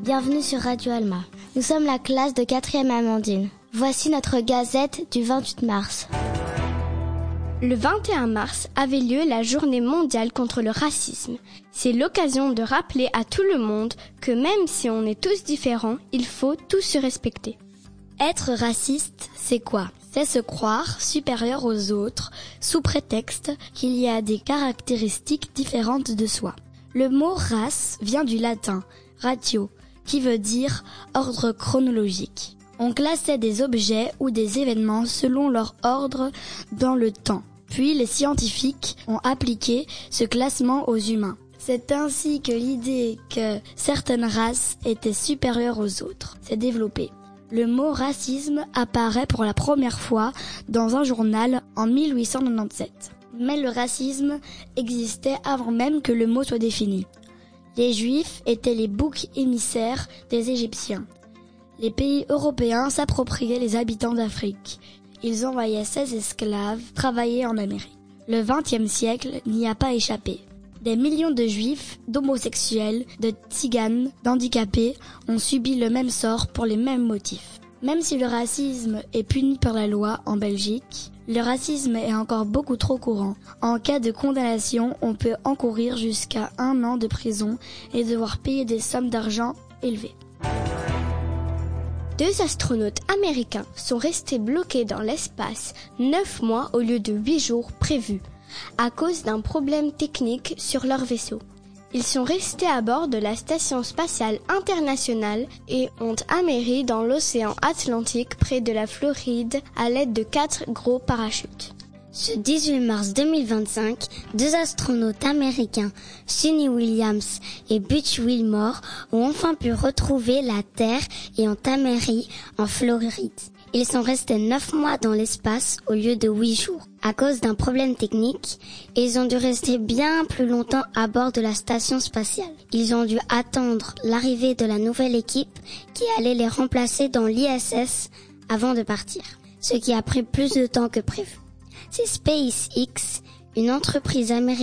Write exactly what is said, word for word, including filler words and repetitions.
Bienvenue sur Radio Alma. Nous sommes la classe de quatrième Amandine. Voici notre gazette du vingt-huit mars. Le vingt et un mars avait lieu la journée mondiale contre le racisme. C'est l'occasion de rappeler à tout le monde que même si on est tous différents, il faut tous se respecter. Être raciste, c'est quoi ? C'est se croire supérieur aux autres sous prétexte qu'il y a des caractéristiques différentes de soi. Le mot race vient du latin ratio, qui veut dire ordre chronologique. On classait des objets ou des événements selon leur ordre dans le temps. Puis les scientifiques ont appliqué ce classement aux humains. C'est ainsi que l'idée que certaines races étaient supérieures aux autres s'est développée. Le mot racisme apparaît pour la première fois dans un journal en mille huit cent quatre-vingt-dix-sept. Mais le racisme existait avant même que le mot soit défini. Les Juifs étaient les boucs émissaires des Égyptiens. Les pays européens s'appropriaient les habitants d'Afrique. Ils envoyaient ces esclaves travailler en Amérique. Le vingtième siècle n'y a pas échappé. Des millions de Juifs, d'homosexuels, de tziganes, d'handicapés ont subi le même sort pour les mêmes motifs. Même si le racisme est puni par la loi en Belgique, le racisme est encore beaucoup trop courant. En cas de condamnation, on peut encourir jusqu'à un an de prison et devoir payer des sommes d'argent élevées. Deux astronautes américains sont restés bloqués dans l'espace neuf mois au lieu de huit jours prévus, à cause d'un problème technique sur leur vaisseau. Ils sont restés à bord de la Station spatiale internationale et ont améri dans l'océan Atlantique près de la Floride à l'aide de quatre gros parachutes. Ce dix-huit mars deux mille vingt-cinq, deux astronautes américains, Suni Williams et Butch Wilmore, ont enfin pu retrouver la Terre et ont améri en Floride. Ils sont restés neuf mois dans l'espace au lieu de huit jours. À cause d'un problème technique, ils ont dû rester bien plus longtemps à bord de la station spatiale. Ils ont dû attendre l'arrivée de la nouvelle équipe qui allait les remplacer dans l'I S S avant de partir, ce qui a pris plus de temps que prévu. C'est SpaceX, une entreprise américaine